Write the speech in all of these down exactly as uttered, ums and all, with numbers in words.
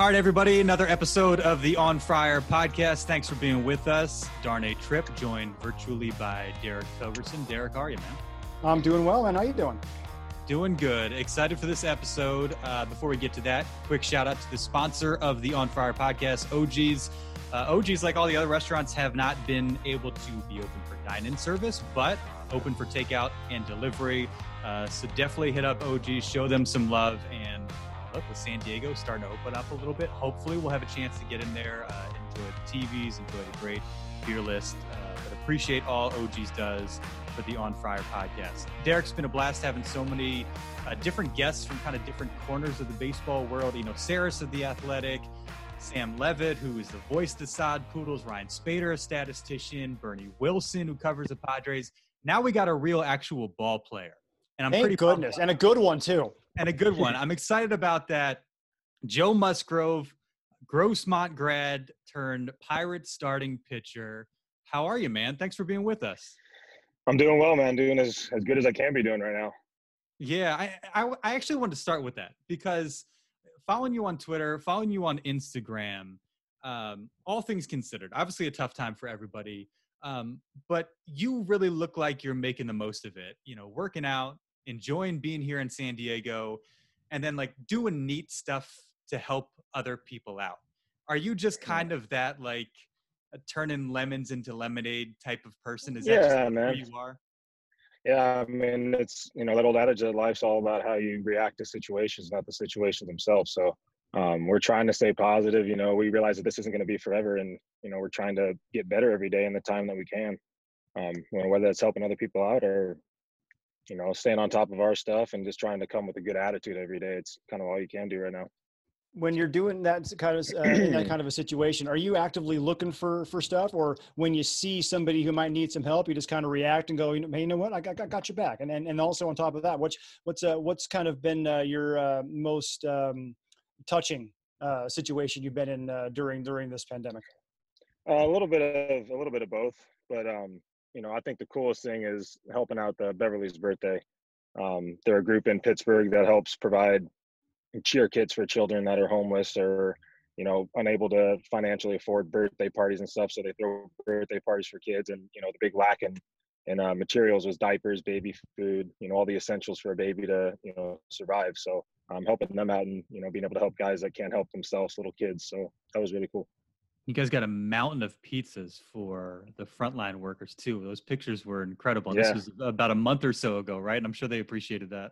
right, everybody, another episode of the On Fire podcast. Thanks for being with us. Darnay Tripp, joined virtually by Derek Togerson. Derek, how are you, man? I'm doing well, man. How you doing? Doing good. Excited for this episode. Uh, before we get to that, quick shout out to the sponsor of the On Fire podcast, O G's. Uh, O G's, like all the other restaurants, have not been able to be open for dine-in service, but open for takeout and delivery. Uh, so definitely hit up O G's, show them some love, and look, with San Diego starting to open up a little bit, hopefully we'll have a chance to get in there, uh, enjoy the T Vs, enjoy the great beer list. Uh, but appreciate all O G's does for the On Fire podcast. Derek's been a blast having so many uh, different guests from kind of different corners of the baseball world. You know, Saris of The Athletic, Sam Levitt, who is the voice to Sod Poodles, Ryan Spader, a statistician, Bernie Wilson, who covers the Padres. Now we got a real actual ball player. And I'm Thank pretty goodness, and a good one too. And a good one. I'm excited about that. Joe Musgrove, Grossmont grad turned Pirates starting pitcher. How are you, man? Thanks for being with us. I'm doing well, man. Doing as, as good as I can be doing right now. Yeah, I, I, I actually wanted to start with that because following you on Twitter, following you on Instagram, um, all things considered, obviously a tough time for everybody. Um, but you really look like you're making the most of it, you know, working out, enjoying being here in San Diego, and then like doing neat stuff to help other people out. Are you just kind of that like a turning lemons into lemonade type of person? Is that yeah, just man. who you are? Yeah, I mean, it's, you know, that old adage that life's all about how you react to situations, not the situations themselves. So um, we're trying to stay positive. You know, we realize that this isn't going to be forever, and, you know, we're trying to get better every day in the time that we can, um, you know, whether it's helping other people out or, you know, staying on top of our stuff and just trying to come with a good attitude every day. It's kind of all you can do right now. When you're doing that kind of uh, in that kind of a situation, are you actively looking for for stuff, or when you see somebody who might need some help, you just kind of react and go, you know, hey, you know what, I got, I got your back. And and and also on top of that, what's what's uh, what's kind of been uh, your uh, most um, touching uh, situation you've been in uh, during during this pandemic? Uh, a little bit of a little bit of both, but um, you know, I think the coolest thing is helping out the Beverly's Birthday. Um, they're a group in Pittsburgh that helps provide cheer kits for children that are homeless or, you know, unable to financially afford birthday parties and stuff. So they throw birthday parties for kids, and, you know, the big lack in, in uh, materials was diapers, baby food, you know, all the essentials for a baby to, you know, survive. So I'm um, helping them out and, you know, being able to help guys that can't help themselves, little kids. So that was really cool. You guys got a mountain of pizzas for the frontline workers too. Those pictures were incredible. Yeah. This was about a month or so ago, right? And I'm sure they appreciated that.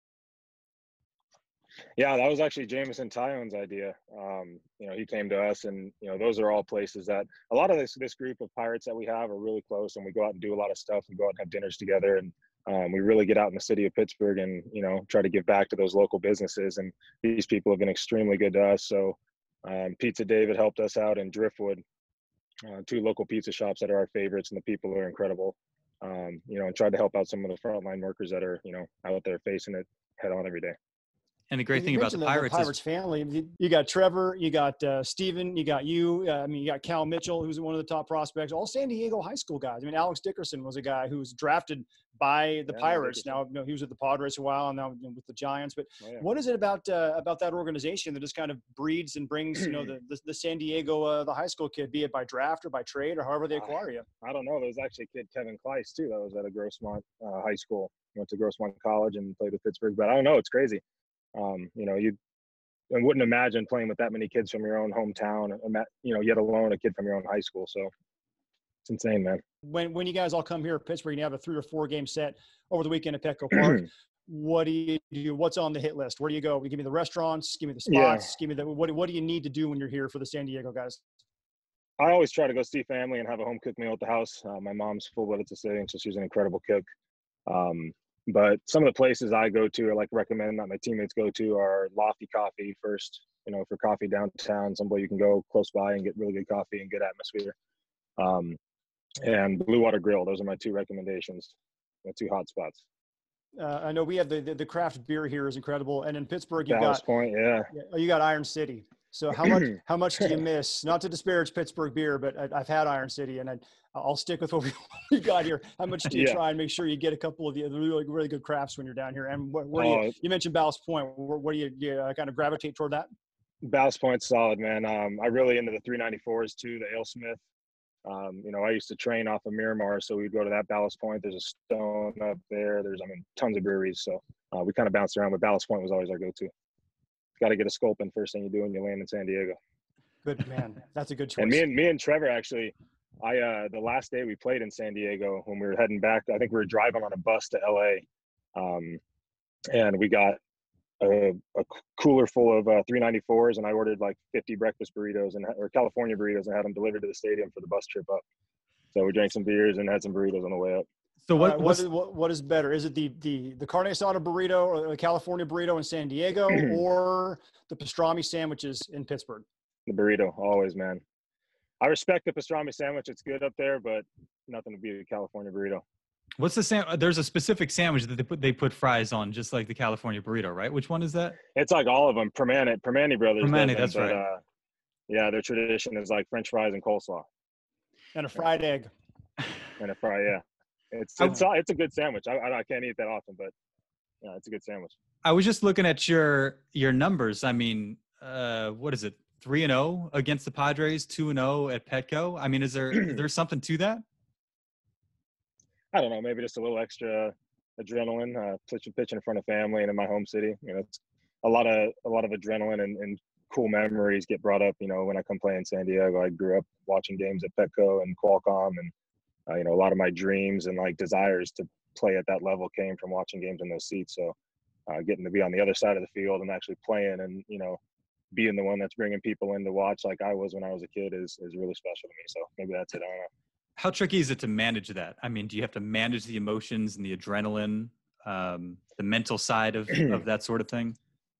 Yeah, that was actually Jameson Tyone's idea. Um, you know, he came to us, and, you know, those are all places that a lot of this this group of Pirates that we have are really close, and we go out and do a lot of stuff. We go out and have dinners together, and um, we really get out in the city of Pittsburgh and, you know, try to give back to those local businesses. And these people have been extremely good to us. So um, Pizza David helped us out in Driftwood, uh, two local pizza shops that are our favorites, and the people are incredible. Um, you know, and tried to help out some of the frontline workers that are, you know, out there facing it head on every day. And the great You thing about the mentioned Pirates, the Pirates is, family, you got Trevor, you got uh, Steven, you got you. Uh, I mean, you got Cal Mitchell, who's one of the top prospects, all San Diego high school guys. I mean, Alex Dickerson was a guy who was drafted by the Yeah, Pirates. Dickerson. Now, you know, he was with the Padres for a while, and now with the Giants. But Oh, yeah. what is it about uh, about that organization that just kind of breeds and brings, you know, the the, the San Diego, uh, the high school kid, be it by draft or by trade or however they acquire you? I don't know. There was actually a kid, Kevin Kleiss, too, that was at a Grossmont uh, high school. Went to Grossmont College and played with Pittsburgh. But I don't know. It's crazy. Um, you know, you I wouldn't imagine playing with that many kids from your own hometown, you know, yet alone a kid from your own high school. So it's insane, man. When when you guys all come here to Pittsburgh and you have a three or four game set over the weekend at Petco Park, what do you do? What's on the hit list? Where do you go? You give me the restaurants, give me the spots, Yeah. give me the what? What do you need to do when you're here for the San Diego guys? I always try to go see family and have a home cooked meal at the house. Uh, my mom's full-blooded Sicilian, so she's an incredible cook. Um, but some of the places I go to or like recommend that my teammates go to are Lofty Coffee first, you know, for coffee downtown, somewhere you can go close by and get really good coffee and good atmosphere. Um, and Blue Water Grill. Those are my two recommendations, my two hot spots. Uh, I know we have the, the the craft beer here is incredible, and in Pittsburgh you Dallas got Point, yeah. you got Iron City. So how much how much do you miss? Not to disparage Pittsburgh beer, but I, I've had Iron City, and I, I'll stick with what we, we got here. How much do you Yeah. try and make sure you get a couple of the really really good crafts when you're down here? And where, where do Oh, you you mentioned Ballast Point? Where, where do you, do you uh, kind of gravitate toward that? Ballast Point's solid, man. Um, I really into the three ninety-fours too, the AleSmith. Um, you know, I used to train off of Miramar, so we'd go to that Ballast Point. There's a Stone up there. There's, I mean, tons of breweries. So uh, we kind of bounced around, but Ballast Point was always our go-to. Got to get a Sculpin first thing you do when you land in San Diego. Good man. That's a good choice. And me and me and Trevor actually, I uh, the last day we played in San Diego when we were heading back, I think we were driving on a bus to L A, um, and we got a, a cooler full of uh, three ninety-fours, and I ordered like fifty breakfast burritos and or California burritos and had them delivered to the stadium for the bus trip up. So we drank some beers and had some burritos on the way up. So what, right, what, is, what, what is better? Is it the, the, the carne asada burrito or the California burrito in San Diego or the pastrami sandwiches in Pittsburgh? The burrito, always, man. I respect the pastrami sandwich. It's good up there, but nothing to beat a California burrito. What's the sam? There's a specific sandwich that they put they put fries on, just like the California burrito, right? Which one is that? It's like all of them. Permane, Permane Brothers. Permane, does them, that's but, right. Uh, yeah, their tradition is like French fries and coleslaw And a fried egg. and a fry. Yeah, it's it's it's a good sandwich. I I can't eat that often, but yeah, it's a good sandwich. I was just looking at your your numbers. I mean, uh, what is it? Three and zero against the Padres, two and zero at Petco. I mean, is there is there something to that? I don't know, maybe just a little extra adrenaline, uh, pitching, pitching in front of family and in my home city. You know, it's a lot of a lot of adrenaline and, and cool memories get brought up. You know, when I come play in San Diego, I grew up watching games at Petco and Qualcomm, and uh, you know, a lot of my dreams and like desires to play at that level came from watching games in those seats. So, uh, getting to be on the other side of the field and actually playing, and you know, being the one that's bringing people in to watch like I was when I was a kid is is really special to me. So maybe that's it. I don't know. How tricky is it to manage that? I mean, do you have to manage the emotions and the adrenaline, um, the mental side of, of that sort of thing?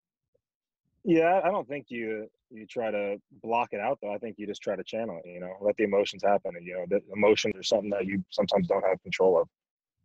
Yeah, I don't think you you try to block it out, though. I think you just try to channel it, you know, let the emotions happen. And, you know, the emotions are something that you sometimes don't have control of.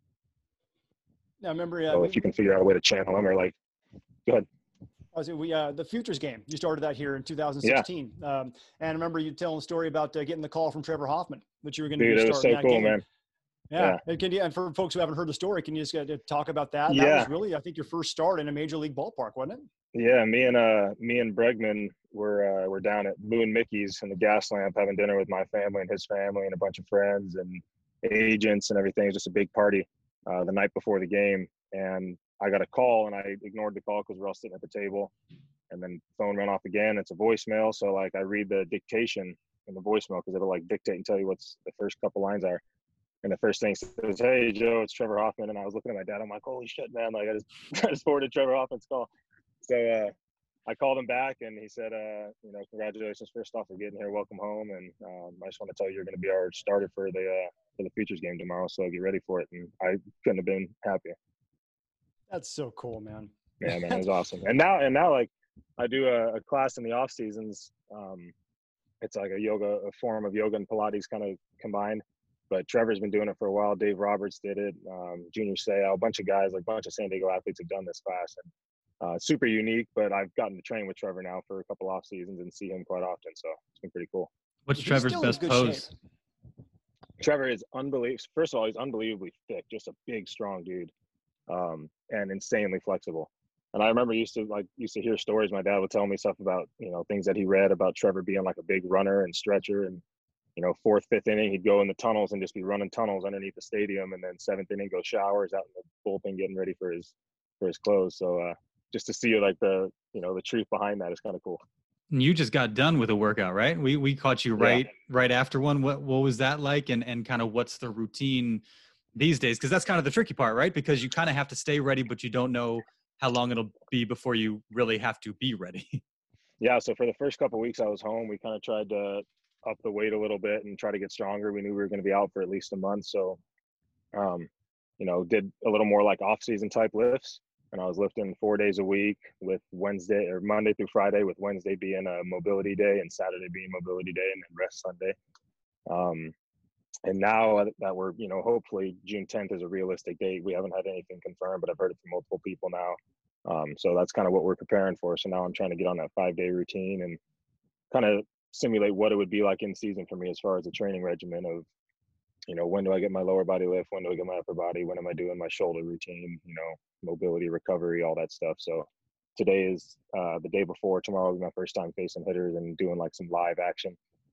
Now, remember, uh, So we, if you can figure out a way to channel them or like, go ahead. I was, we, uh, the Futures game, you started that here in two thousand sixteen. Yeah. Um, and I remember you telling the story about uh, getting the call from Trevor Hoffman that you were going to be starting that was so that cool, game. man. Yeah. yeah. And, can you, and for folks who haven't heard the story, can you just uh, talk about that? Yeah. That was really, I think, your first start in a major league ballpark, wasn't it? Yeah, me and uh, me and Bregman were uh, were down at Boo and Mickey's in the Gas Lamp having dinner with my family and his family and a bunch of friends and agents and everything. It was just a big party uh, the night before the game, and I got a call and I ignored the call because we're all sitting at the table. And then phone went off again. It's a voicemail. So like I read the dictation in the voicemail because it'll like dictate and tell you what's the first couple lines are. And the first thing says, "Hey Joe, it's Trevor Hoffman." And I was looking at my dad. I'm like, "Holy shit, man!" Like I just, I just forwarded Trevor Hoffman's call. So uh, I called him back and he said, uh, "You know, congratulations first off for getting here. Welcome home. And um, I just want to tell you you're going to be our starter for the uh, for the Futures game tomorrow. So get ready for it." And I couldn't have been happier. That's so cool, man. Yeah, man, it was awesome. And now, and now, like. I do a, a class in the off seasons. Um, it's like a yoga, a form of yoga and Pilates kind of combined. But Trevor's been doing it for a while. Dave Roberts did it. Um, Junior Seau, a bunch of guys, like a bunch of San Diego athletes have done this class. And uh, super unique. But I've gotten to train with Trevor now for a couple off seasons and see him quite often. So it's been pretty cool. What's He's Trevor's still in best good pose? shape. Trevor is unbelievable. First of all, he's unbelievably thick, just a big, strong dude, um, and insanely flexible. And I remember used to like used to hear stories. My dad would tell me stuff about, you know, things that he read about Trevor being like a big runner and stretcher. And, you know, fourth, fifth inning, he'd go in the tunnels and just be running tunnels underneath the stadium. And then seventh inning, go showers out in the bullpen, getting ready for his for his close. So uh, just to see like the, you know, the truth behind that is kind of cool. You just got done with a workout, right? We we caught you right yeah. right after one. What what was that like? And and kind of what's the routine these days? Because that's kind of the tricky part, right? Because you kind of have to stay ready, but you don't know how long it'll be before you really have to be ready. Yeah. So for the first couple of weeks I was home, we kind of tried to up the weight a little bit and try to get stronger. We knew we were going to be out for at least a month. So, um, you know, did a little more like off season type lifts. And I was lifting four days a week with Wednesday or Monday through Friday, with Wednesday being a mobility day and Saturday being mobility day and then rest Sunday. Um, and now that we're, you know, hopefully June tenth is a realistic date. We haven't had anything confirmed, but I've heard it from multiple people now. Um, so that's kind of what we're preparing for. So now I'm trying to get on that five day routine and kind of simulate what it would be like in season for me as far as the training regimen of, you know, when do I get my lower body lift? When do I get my upper body? When am I doing my shoulder routine? You know, mobility, recovery, all that stuff. So today is uh, the day before. Tomorrow will be my first time facing hitters and doing like some live action.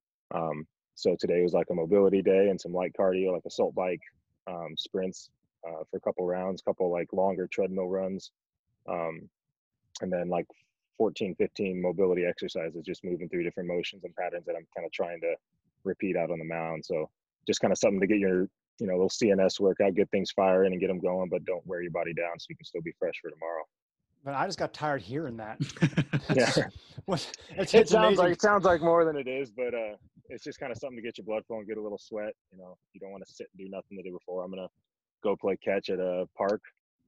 Um, so today was like a mobility day and some light cardio, like assault bike um, sprints uh, for a couple rounds, couple like longer treadmill runs, um, and then like fourteen, fifteen mobility exercises, just moving through different motions and patterns that I'm kind of trying to repeat out on the mound. So just kind of something to get your, you know, little C N S workout, get things firing and get them going, but don't wear your body down so you can still be fresh for tomorrow. But I just got tired hearing that. Yeah. What, it's, it it's sounds amazing. like it sounds like more than it is, but uh, it's just kind of something to get your blood flowing, get a little sweat. You know, you don't want to sit and do nothing the day before. I'm gonna go play catch at a park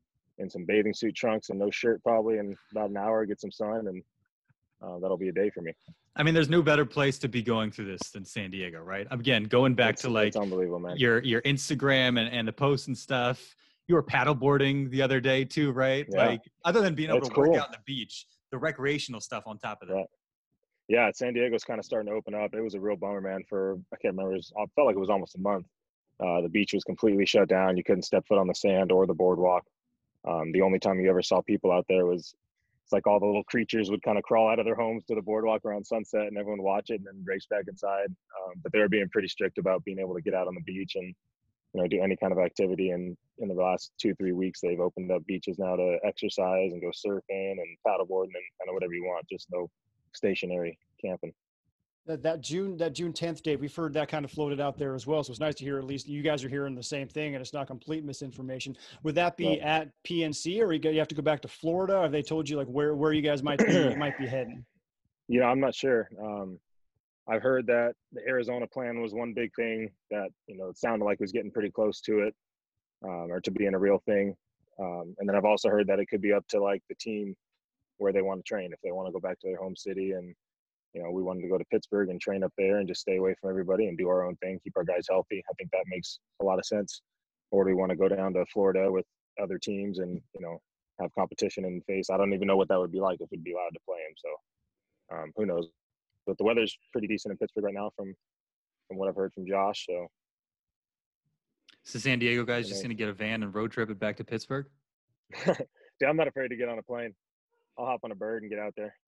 in some bathing suit trunks and no shirt probably in about an hour, get some sun, and uh, that'll be a day for me. I mean, there's no better place to be going through this than San Diego, right? Again, going back it's, to like it's unbelievable, man. your your Instagram and, and the posts and stuff. You were paddleboarding the other day too, right? Yeah. Like other than being able It's to work cool. out on the beach, the recreational stuff on top of that. Right. Yeah, San Diego's kind of starting to open up. It was a real bummer, man. For I can't remember. It was, I felt like it was almost a month. Uh, the beach was completely shut down. You couldn't step foot on the sand or the boardwalk. Um, the only time you ever saw people out there was it's like all the little creatures would kind of crawl out of their homes to the boardwalk around sunset, and everyone would watch it and then race back inside. Um, but they were being pretty strict about being able to get out on the beach and, you know, do any kind of activity. And in the last two, three weeks, they've opened up beaches now to exercise and go surfing and paddleboarding and kind of whatever you want. Just no stationary camping. That, that June that June tenth date, we've heard that kind of floated out there as well. So it's nice to hear at least you guys are hearing the same thing and it's not complete misinformation. Would that be Right. at P N C, or you, go, you have to go back to Florida? Have they told you like where, where you guys might be might be heading? You know, I'm not sure. Um, I've heard that the Arizona plan was one big thing that, you know, it sounded like was getting pretty close to it, um, or to being a real thing. Um, and then I've also heard that it could be up to like the team where they want to train, if they want to go back to their home city. And, you know, we wanted to go to Pittsburgh and train up there and just stay away from everybody and do our own thing, keep our guys healthy. I think that makes a lot of sense. Or do we want to go down to Florida with other teams and, you know, have competition in the face? I don't even know what that would be like if we'd be allowed to play them. So um, who knows? But the weather's pretty decent in Pittsburgh right now from, from what I've heard from Josh. So, So San Diego guys just going to get a van and road trip it back to Pittsburgh? Dude, I'm not afraid to get on a plane. I'll hop on a bird and get out there.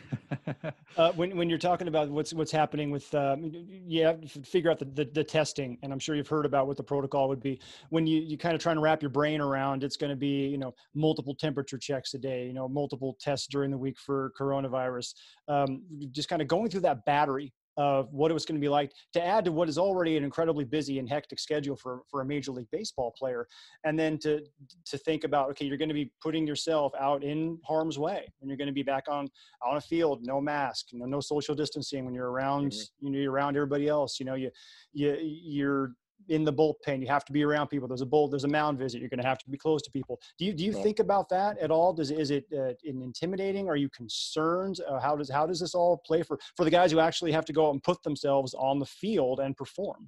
Uh, when when you're talking about what's what's happening with, um, you have to figure out the, the, the testing, and I'm sure you've heard about what the protocol would be. When you you kind of trying to wrap your brain around, it's going to be, you know, multiple temperature checks a day, you know, multiple tests during the week for coronavirus. Um, just kind of going through that battery of what it was going to be like, to add to what is already an incredibly busy and hectic schedule for, for a Major League Baseball player. And then to, to think about, okay, you're going to be putting yourself out in harm's way, and you're going to be back on, on a field, no mask, you know, no social distancing when you're around, mm-hmm. you know, you're around everybody else, you know, you, you, you're in the bullpen, you have to be around people. There's a bull, there's a mound visit. You're going to have to be close to people. Do you, do you yeah. think about that at all? Does, is it uh, intimidating? Are you concerned? Uh, how does, how does this all play for, for the guys who actually have to go out and put themselves on the field and perform?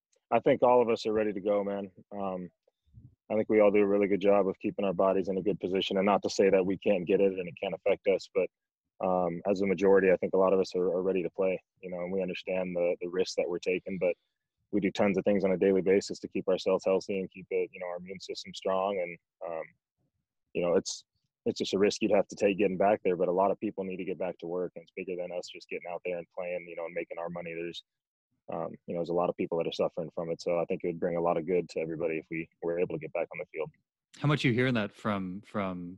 I think all of us are ready to go, man. Um, I think we all do a really good job of keeping our bodies in a good position, and not to say that we can't get it and it can't affect us, but um, as a majority, I think a lot of us are, are ready to play, you know, and we understand the, the risks that we're taking, but we do tons of things on a daily basis to keep ourselves healthy and keep it, you know, our immune system strong. And, um, you know, it's, it's just a risk you'd have to take getting back there, but a lot of people need to get back to work, and it's bigger than us just getting out there and playing, you know, and making our money. There's, um, you know, there's a lot of people that are suffering from it. So I think it would bring a lot of good to everybody if we were able to get back on the field. How much are you hearing that from, from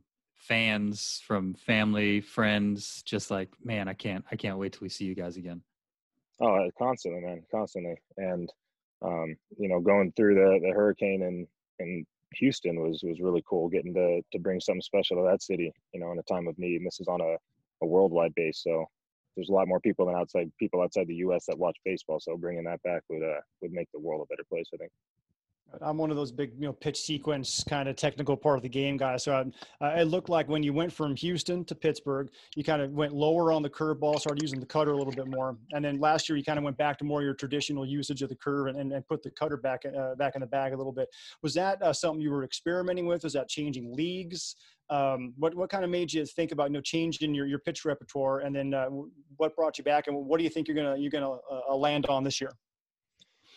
fans, from family, friends, just like, man, I can't, I can't wait till we see you guys again? Oh, constantly, man, constantly. And, um, you know, going through the, the hurricane in, in Houston was, was really cool, getting to, to bring something special to that city, you know, in a time of need. And this is on a, a worldwide base. So there's a lot more people than outside people outside the U S that watch baseball. So bringing that back would, uh, would make the world a better place, I think. I'm one of those big, you know, pitch sequence kind of technical part of the game guys. So I, uh, it looked like when you went from Houston to Pittsburgh, you kind of went lower on the curveball, started using the cutter a little bit more. And then last year, you kind of went back to more your traditional usage of the curve and, and, and put the cutter back, uh, back in the bag a little bit. Was that uh, something you were experimenting with? Was that changing leagues? Um, what, what kind of made you think about, you know, changing your, your pitch repertoire? And then uh, what brought you back, and what do you think you're going to, you're going to uh, land on this year?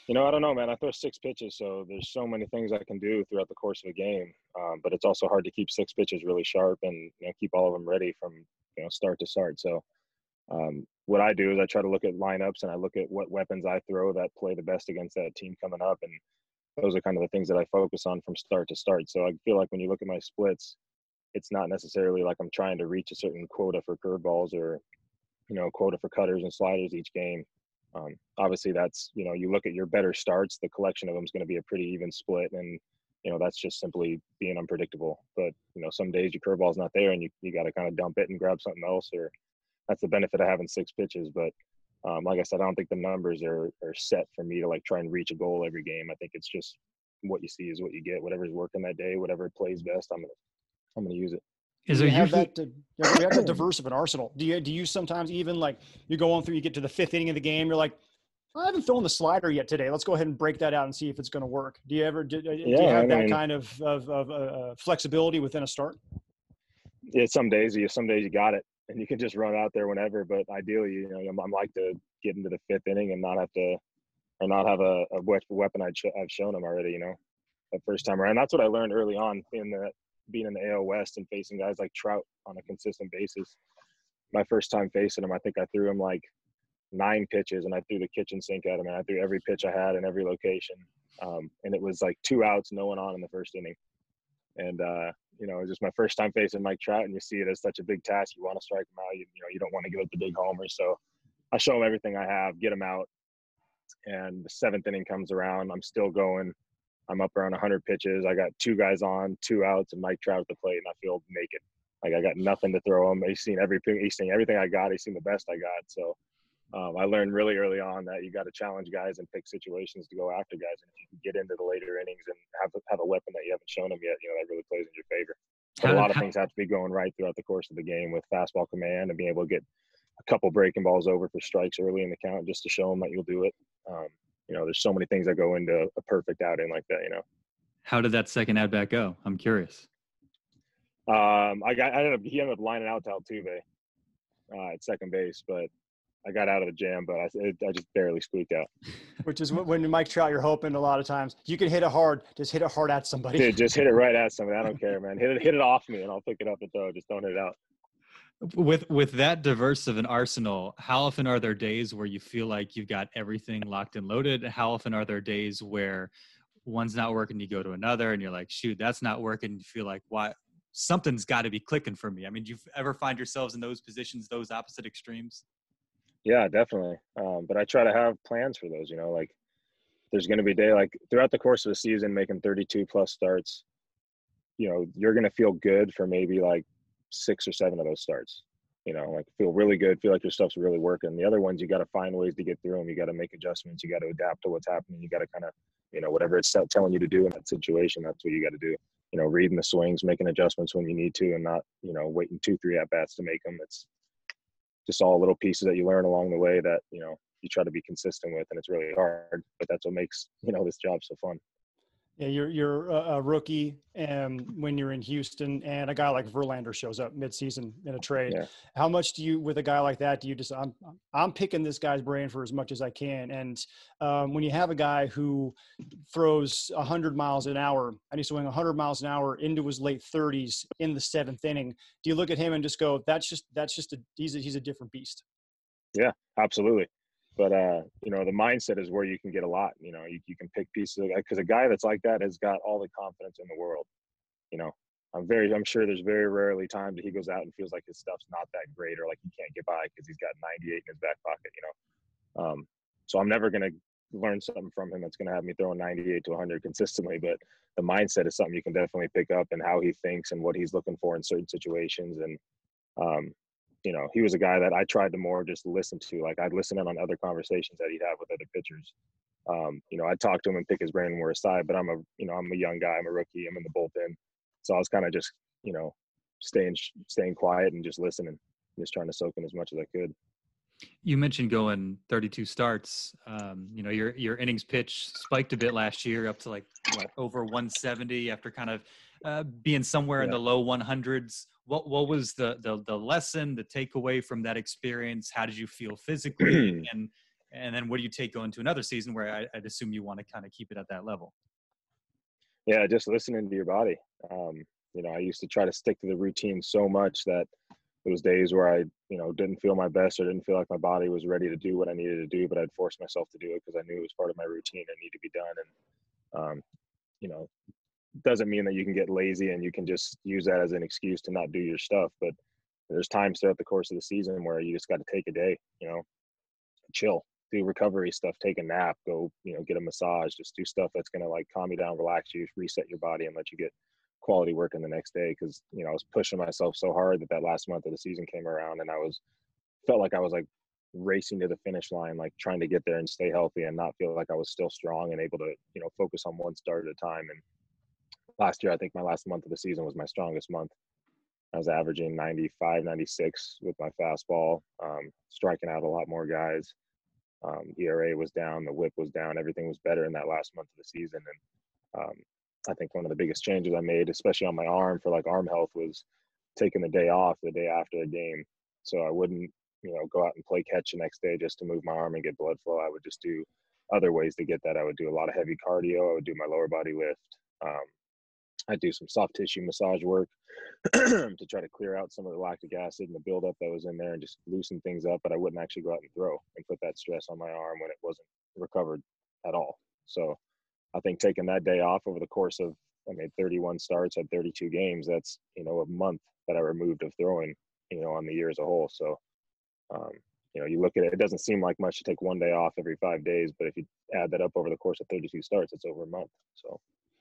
You know, I don't know, man. I throw six pitches, so there's so many things I can do throughout the course of a game. Um, but it's also hard to keep six pitches really sharp and, you know, keep all of them ready from, you know, start to start. So um, what I do is I try to look at lineups and I look at what weapons I throw that play the best against that team coming up. And those are kind of the things that I focus on from start to start. So I feel like when you look at my splits, it's not necessarily like I'm trying to reach a certain quota for curveballs or, you know, quota for cutters and sliders each game. Um, obviously that's, you know, you look at your better starts, the collection of them is going to be a pretty even split. And, you know, that's just simply being unpredictable. But, you know, some days your curveball's not there and you, you got to kind of dump it and grab something else, or that's the benefit of having six pitches. But um, like I said, I don't think the numbers are, are set for me to like try and reach a goal every game. I think it's just what you see is what you get, whatever's working that day, whatever plays best. I'm going to, I'm going to use it. Is you there have usually that, to, we have that diverse of an arsenal. Do you, do you sometimes even like you go on through, you get to the fifth inning of the game, you're like, I haven't thrown the slider yet today. Let's go ahead and break that out and see if it's going to work. Do you ever, do, do yeah, you have I that mean, kind of, of, of uh, flexibility within a start? Yeah, some days you, some days you got it and you can just run out there whenever, but ideally, you know, I'm, I'm like to get into the fifth inning and not have to, or not have a, a weapon I'd sh- I've shown them already, you know, the first time around. That's what I learned early on in the, being in the A L West and facing guys like Trout on a consistent basis. My first time facing him, I think I threw him like nine pitches and I threw the kitchen sink at him, and I threw every pitch I had in every location. Um, and it was like two outs, no one on in the first inning. And, uh, you know, it was just my first time facing Mike Trout, and you see it as such a big task. You want to strike him out. You, you know, you don't want to give up the big homer. So I show him everything I have, get him out. And the seventh inning comes around. I'm still going. I'm up around one hundred pitches. I got two guys on, two outs, and Mike Trout at the plate, and I feel naked. Like I got nothing to throw him. He's seen everything. He's seen everything I got. He's seen the best I got. So um, I learned really early on that you got to challenge guys and pick situations to go after guys. And if you can get into the later innings and have have a weapon that you haven't shown them yet, you know, that really plays in your favor. But a lot of things have to be going right throughout the course of the game with fastball command and being able to get a couple breaking balls over for strikes early in the count just to show them that you'll do it. Um, you know, there's so many things that go into a perfect outing like that, you know. How did that second at bat go? I'm curious. Um, I got, I ended up, he ended up lining out to Altuve uh, at second base, but I got out of the jam, but I, it, I just barely squeaked out. Which is when Mike Trout, you're hoping a lot of times you can hit it hard, just hit it hard at somebody. Dude, just hit it right at somebody. I don't care, man. Hit it, hit it off me and I'll pick it up and throw it. Just don't hit it out. With with that diverse of an arsenal, how often are there days where you feel like you've got everything locked and loaded? How often are there days where one's not working, you go to another, and you're like, shoot, that's not working. You feel like, why? Something's got to be clicking for me. I mean, do you ever find yourselves in those positions, those opposite extremes? Yeah, definitely. Um, but I try to have plans for those, you know, like there's going to be a day like throughout the course of the season, making thirty-two plus starts, you know, you're going to feel good for maybe like six or seven of those starts, you know, like feel really good, feel like your stuff's really working. The other ones, you got to find ways to get through them. You got to make adjustments. You got to adapt to what's happening. You got to kind of, you know, whatever it's telling you to do in that situation, that's what you got to do. You know, reading the swings, making adjustments when you need to, and not, you know, waiting two, three at bats to make them. It's just all little pieces that you learn along the way that, you know, you try to be consistent with, and it's really hard, but that's what makes, you know, this job so fun. Yeah, you're you're a rookie, and when you're in Houston, and a guy like Verlander shows up midseason in a trade, Yeah. How much do you, with a guy like that, do you just I'm I'm picking this guy's brain for as much as I can? And um, when you have a guy who throws one hundred miles an hour and he's throwing one hundred miles an hour into his late thirties in the seventh inning, do you look at him and just go, that's just that's just a he's a, he's a different beast? Yeah, absolutely. But, uh, you know, the mindset is where you can get a lot. You know, you, you can pick pieces of, because a guy that's like that has got all the confidence in the world. You know, I'm very, I'm sure there's very rarely times that he goes out and feels like his stuff's not that great or like he can't get by because he's got ninety-eight in his back pocket, you know. Um, so I'm never going to learn something from him that's going to have me throwing ninety-eight to one hundred consistently. But the mindset is something you can definitely pick up, and how he thinks and what he's looking for in certain situations. And, um, you know, he was a guy that I tried to more just listen to. Like I'd listen in on other conversations that he'd have with other pitchers. Um, you know, I'd talk to him and pick his brain when we're aside, but I'm a, you know, I'm a young guy, I'm a rookie, I'm in the bullpen. So I was kind of just, you know, staying, staying quiet and just listening, just trying to soak in as much as I could. You mentioned going thirty-two starts. Um, you know, your your innings pitch spiked a bit last year, up to like what, over one seventy after kind of uh, being somewhere Yeah. in the low one hundreds. What what was the, the the lesson, the takeaway from that experience? How did you feel physically, and And then what do you take going to another season where I, I'd assume you want to kind of keep it at that level? Yeah, just listening to your body. Um, you know, I used to try to stick to the routine so much that those days where I, you know, didn't feel my best or didn't feel like my body was ready to do what I needed to do, but I'd force myself to do it because I knew it was part of my routine and needed to be done. And, um, you know, doesn't mean that you can get lazy and you can just use that as an excuse to not do your stuff. But there's times throughout the course of the season where you just got to take a day, you know, chill, do recovery stuff, take a nap, go, you know, get a massage, just do stuff that's going to like calm you down, relax you, reset your body and let you get quality work in the next day. Cause you know, I was pushing myself so hard that that last month of the season came around and I was, felt like I was like racing to the finish line, like trying to get there and stay healthy and not feel like I was still strong and able to, you know, focus on one start at a time. And last year, I think my last month of the season was my strongest month. I was averaging ninety-five, ninety-six with my fastball, um, striking out a lot more guys. Um, E R A was down, the whip was down, everything was better in that last month of the season. And um, I think one of the biggest changes I made, especially on my arm for like arm health, was taking the day off the day after a game. So I wouldn't, you know, go out and play catch the next day just to move my arm and get blood flow. I would just do other ways to get that. I would do a lot of heavy cardio. I would do my lower body lift. Um, I do some soft tissue massage work to try to clear out some of the lactic acid and the buildup that was in there and just loosen things up. But I wouldn't actually go out and throw and put that stress on my arm when it wasn't recovered at all. So I think taking that day off over the course of, I made thirty-one starts, had thirty-two games. That's, you know, a month that I removed of throwing, you know, on the year as a whole. So, um, you know, you look at it, it doesn't seem like much to take one day off every five days, but if you add that up over the course of thirty-two starts, it's over a month. So.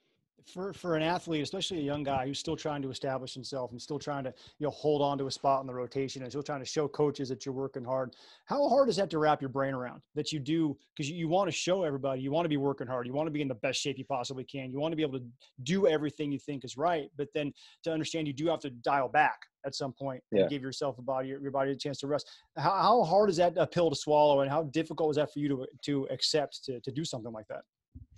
For, for an athlete, especially a young guy who's still trying to establish himself and still trying to, you know, hold on to a spot in the rotation and still trying to show coaches that you're working hard. How hard is that to wrap your brain around that you do? Because you, you want to show everybody, you want to be working hard. You want to be in the best shape you possibly can. You want to be able to do everything you think is right. But then to understand you do have to dial back at some point and Yeah. give yourself a body, your body a chance to rest. How, how hard is that a pill to swallow and how difficult was that for you to, to accept to, to do something like that?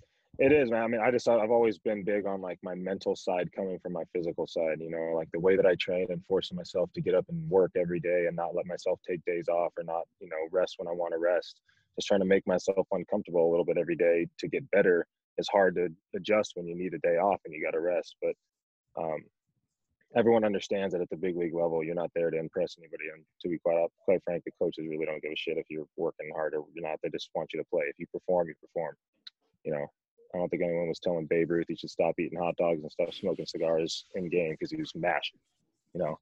It is, man. I mean, I just, I've always been big on like my mental side coming from my physical side, you know, like the way that I train and forcing myself to get up and work every day and not let myself take days off or not, you know, rest when I want to rest. Just trying to make myself uncomfortable a little bit every day to get better is hard to adjust when you need a day off and you got to rest. But um, everyone understands that at the big league level, you're not there to impress anybody. And to be quite, quite frank, the coaches really don't give a shit if you're working hard or you're not. They just want you to play. If you perform, you perform, you know. I don't think anyone was telling Babe Ruth he should stop eating hot dogs and stop smoking cigars in game because he was mashing, you know.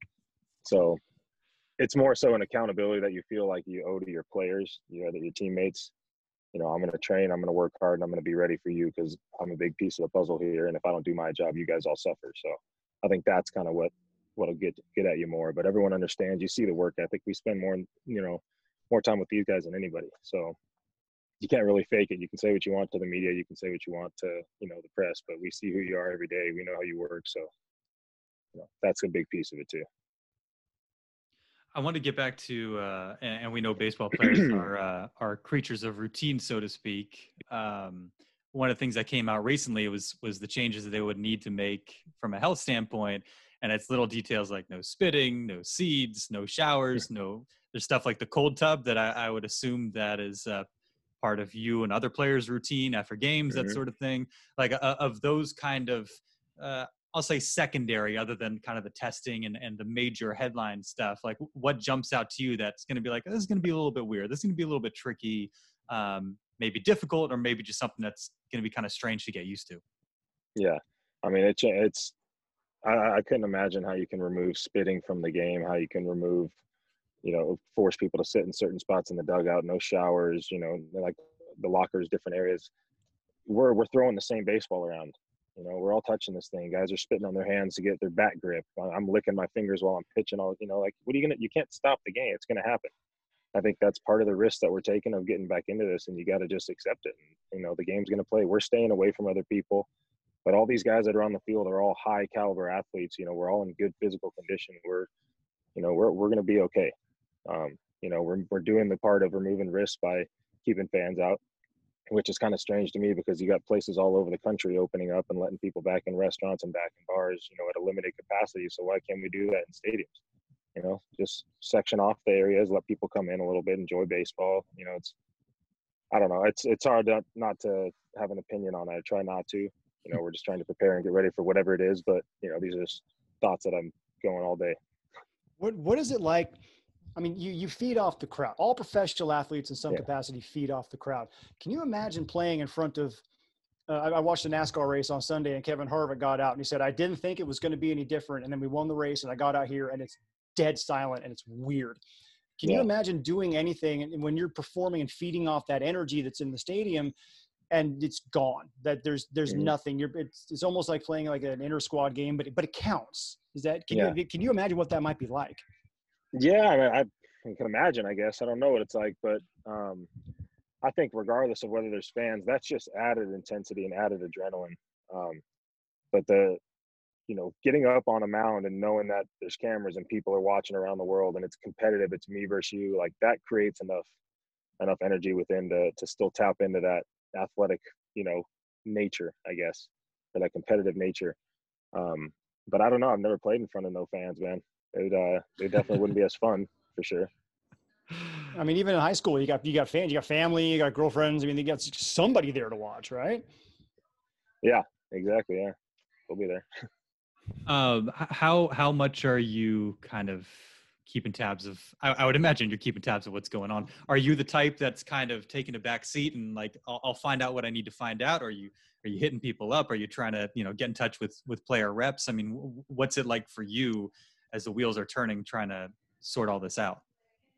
So it's more so an accountability that you feel like you owe to your players, you know, that your teammates. You know, I'm going to train, I'm going to work hard, and I'm going to be ready for you because I'm a big piece of the puzzle here. And if I don't do my job, you guys all suffer. So I think that's kind of what what'll get get at you more. But everyone understands. You see the work ethic. We spend more, you know, more time with these guys than anybody. So you can't really fake it. You can say what you want to the media. You can say what you want to, you know, the press, but we see who you are every day. We know how you work. So, you know, that's a big piece of it too. I want to get back to, uh, and, and we know baseball players are, uh, are creatures of routine, so to speak. Um, one of the things that came out recently was, was the changes that they would need to make from a health standpoint. And it's little details like no spitting, no seeds, no showers, no, there's stuff like the cold tub that I, I would assume that is, uh, part of you and other players' routine after games, that mm-hmm. sort of thing, like uh, of those kind of, uh, I'll say secondary, other than kind of the testing and, and the major headline stuff. Like what jumps out to you that's going to be like, this is going to be a little bit weird. This is going to be a little bit tricky, um, maybe difficult, or maybe just something that's going to be kind of strange to get used to. Yeah. I mean, it, it's, I, I couldn't imagine how you can remove spitting from the game, how you can remove, you know, force people to sit in certain spots in the dugout, no showers, you know, like the lockers, different areas. We're we're throwing the same baseball around. You know, we're all touching this thing. Guys are spitting on their hands to get their bat grip. I'm licking my fingers while I'm pitching. All, you know, like, what are you going to – you can't stop the game. It's going to happen. I think that's part of the risk that we're taking of getting back into this, and you got to just accept it. And, you know, the game's going to play. We're staying away from other people. But all these guys that are on the field are all high-caliber athletes. You know, we're all in good physical condition. We're, you know, we're we're going to be okay. Um, you know, we're we're doing the part of removing risk by keeping fans out, which is kind of strange to me because you got places all over the country opening up and letting people back in restaurants and back in bars, you know, at a limited capacity. So why can't we do that in stadiums? You know, just section off the areas, let people come in a little bit, enjoy baseball. You know, it's I don't know. It's it's hard not, not to have an opinion on it. I try not to. You know, we're just trying to prepare and get ready for whatever it is. But you know, these are just thoughts that I'm going all day. What What is it like? I mean, you you feed off the crowd. All professional athletes in some Yeah. capacity feed off the crowd. Can you imagine playing in front of? Uh, I, I watched a NASCAR race on Sunday, and Kevin Harvick got out, and he said, "I didn't think it was going to be any different." And then we won the race, and I got out here, and it's dead silent, and it's weird. Can Yeah. you imagine doing anything and when you're performing and feeding off that energy that's in the stadium, and it's gone? That there's there's Mhm. nothing. You're it's, it's almost like playing like an inter squad game, but it, but it counts. Is that can Yeah. you can you imagine what that might be like? Yeah, I mean, I, I can imagine. I guess I don't know what it's like, but um, I think regardless of whether there's fans, that's just added intensity and added adrenaline. Um, but the you know, getting up on a mound and knowing that there's cameras and people are watching around the world and it's competitive, it's me versus you, like that creates enough enough energy within to to still tap into that athletic, you know, nature, I guess, or that competitive nature. Um, but I don't know. I've never played in front of no fans, man. It uh, it definitely wouldn't be as fun for sure. I mean, even in high school, you got you got fans, you got family, you got girlfriends. I mean, you got somebody there to watch, right? Yeah, exactly. Yeah, we'll be there. Um, h- how how much are you kind of keeping tabs of? I, I would imagine you're keeping tabs of what's going on. Are you the type that's kind of taking a back seat and like I'll, I'll find out what I need to find out? Or are you are you hitting people up? Are you trying to you know get in touch with with player reps? I mean, w- what's it like for you as the wheels are turning, trying to sort all this out?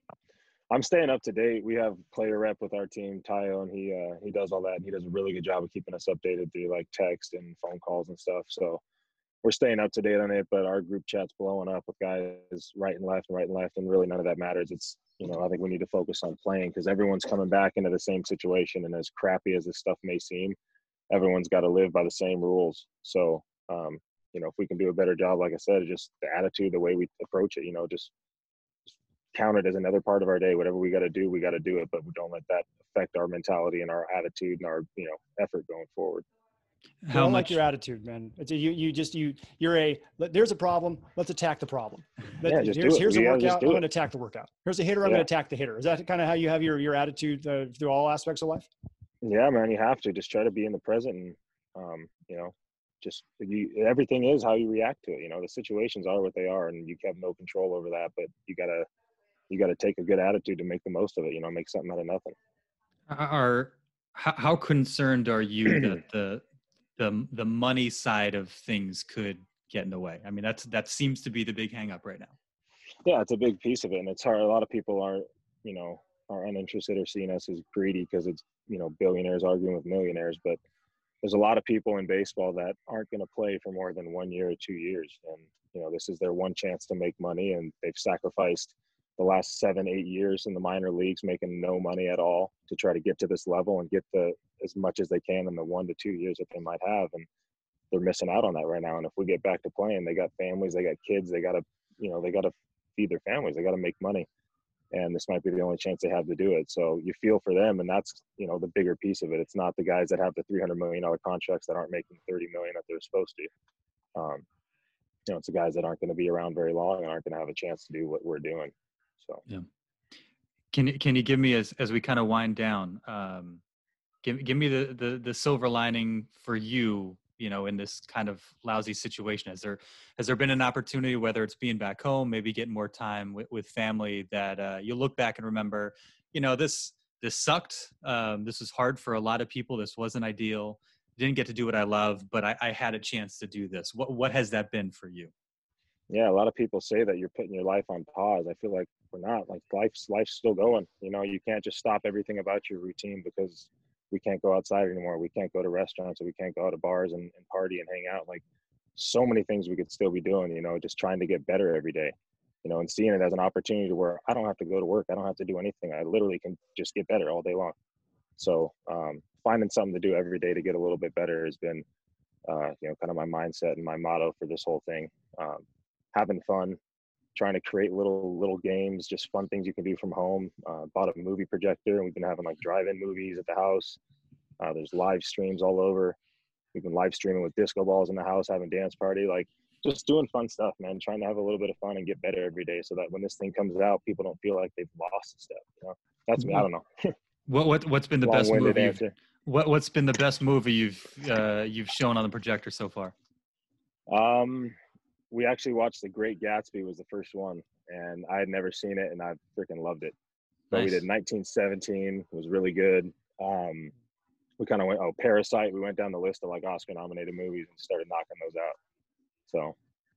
I'm staying up to date. We have player rep with our team, Tayo, and he uh, he does all that. And he does a really good job of keeping us updated through like text and phone calls and stuff. So we're staying up to date on it. But our group chat's blowing up with guys right and left and right and left, and really none of that matters. It's you know I think we need to focus on playing because everyone's coming back into the same situation. And as crappy as this stuff may seem, everyone's got to live by the same rules. So um, you know if we can do a better job, like I said, just the attitude, the way we approach it, you know, just count it as another part of our day. Whatever we got to do, we got to do it, but we don't let that affect our mentality and our attitude and our, you know, effort going forward. Well, How I like much? your attitude, man. It's a, you, you just, you, you're a, there's a problem. Let's attack the problem. Let- Yeah, just here's, do it. here's a We gotta just workout. do I'm it. going to attack the workout. Here's a hitter. I'm Yeah. going to attack the hitter. Is that kind of how you have your, your attitude uh, through all aspects of life? Yeah, man, you have to just try to be in the present and, um, you know, just you, everything is how you react to it. You know, the situations are what they are and you have no control over that, but you gotta, you gotta take a good attitude to make the most of it, you know, make something out of nothing. Are how, how concerned are you that the the the money side of things could get in the way? I mean, that's that seems to be the big hang up right now. Yeah, it's a big piece of it. And it's hard. A lot of people are, you know, are uninterested or seeing us as greedy because it's, you know, billionaires arguing with millionaires. But there's a lot of people in baseball that aren't going to play for more than one year or two years. And, you know, this is their one chance to make money. And they've sacrificed the last seven, eight years in the minor leagues, making no money at all to try to get to this level and get the as much as they can in the one to two years that they might have. And they're missing out on that right now. And if we get back to playing, they got families, they got kids, they got to, you know, they got to feed their families, they got to make money. And this might be the only chance they have to do it. So you feel for them. And that's, you know, the bigger piece of it. It's not the guys that have the three hundred million dollars contracts that aren't making thirty million dollars that they're supposed to. Um, you know, it's the guys that aren't going to be around very long and aren't going to have a chance to do what we're doing. So, Yeah. Can you can you give me as as we kind of wind down? Um, give give me the the the silver lining for you. You know, in this kind of lousy situation, has there has there been an opportunity, whether it's being back home, maybe getting more time with, with family, that uh, you look back and remember, you know, this this sucked. Um, this was hard for a lot of people. This wasn't ideal. Didn't get to do what I love, but I, I had a chance to do this. What what has that been for you? yeah, a lot of people say that you're putting your life on pause. I feel like we're not. Like life's life's still going. You know, you can't just stop everything about your routine because we can't go outside anymore. We can't go to restaurants, or we can't go to bars and, and party and hang out. Like so many things we could still be doing. You know, just trying to get better every day. You know, and seeing it as an opportunity where I don't have to go to work. I don't have to do anything. I literally can just get better all day long. So um, finding something to do every day to get a little bit better has been, uh, you know, kind of my mindset and my motto for this whole thing. Um, having fun, trying to create little little games, just fun things you can do from home. Uh, bought a movie projector, and we've been having like drive-in movies at the house. Uh, there's live streams all over. We've been live streaming with disco balls in the house, having dance party, like just doing fun stuff, man. Trying to have a little bit of fun and get better every day, so that when this thing comes out, people don't feel like they've lost stuff. You know, that's me. I don't know. What what what's been the best Long-winded movie? You've, answer. what what's been the best movie you've uh, you've shown on the projector so far? Um, we actually watched The Great Gatsby was the first one, and I had never seen it, and I freaking loved it. But Nice. we did nineteen seventeen, was really good. Um, we kind of went, oh, Parasite. We went down the list of like Oscar nominated movies and started knocking those out. So,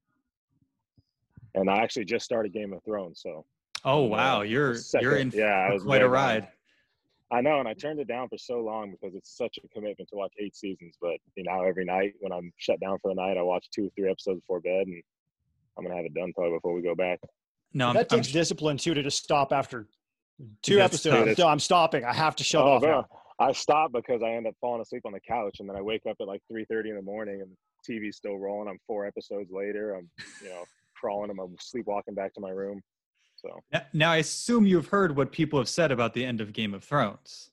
and I actually just started Game of Thrones. So, Oh I'm, wow, uh, you're second- you're in yeah, I for was quite a very ride. I know, and I turned it down for so long because it's such a commitment to watch eight seasons. But you know, every night when I'm shut down for the night, I watch two or three episodes before bed, and I'm gonna have it done probably before we go back. No, I'm, that I'm, takes discipline too to just stop after two That's episodes. tough. No, I'm stopping. I have to shut Oh, off bro. now. I stop because I end up falling asleep on the couch, and then I wake up at like three thirty in the morning, and the T V's still rolling. I'm four episodes later. I'm, you know, crawling. I'm sleepwalking back to my room. So Now- now I assume you've heard what people have said about the end of Game of Thrones.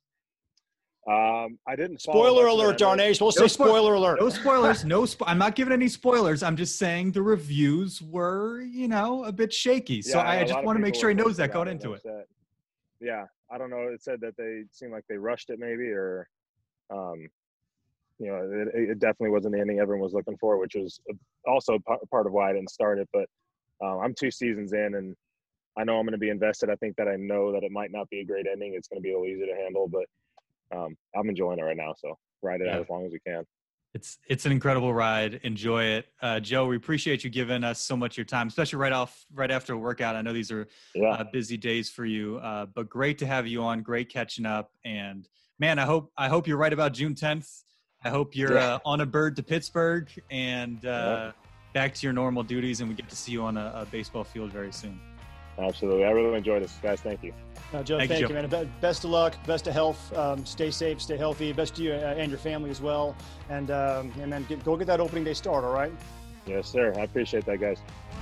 um, I didn't. follow Spoiler much of it. alert, I know- darn it. You're supposed to No say spoil- spoiler alert. No spoilers. No, spo- I'm not giving any spoilers. I'm just saying the reviews were, you know, a bit shaky. So Yeah, I a just lot of want to make people sure he were knows that upset going about into it. upset. Yeah, I don't know. It said that they seemed like they rushed it, maybe, or, um, you know, it, it definitely wasn't the ending everyone was looking for, which was also p- part of why I didn't start it. But um, I'm two seasons in, and I know I'm going to be invested. I think that I know that it might not be a great ending. It's going to be a little easy to handle, but um, I'm enjoying it right now. So ride it Yeah. out as long as we can. It's it's an incredible ride. Enjoy it, uh, Joe. We appreciate you giving us so much of your time, especially right off right after a workout. I know these are Yeah. uh, busy days for you, uh, but great to have you on. Great catching up, and man, I hope I hope you're right about June tenth. I hope you're Yeah. uh, on a bird to Pittsburgh and uh, back to your normal duties, and we get to see you on a, a baseball field very soon. Absolutely. I really enjoyed this, guys. Thank you. Uh, Joe, Thank thank, you, you, Joe. man. Be- Best of luck, best of health. Um, stay safe, stay healthy. Best to you uh, and your family as well. And um, and then get, go get that opening day start. All right. Yes, sir. I appreciate that, guys.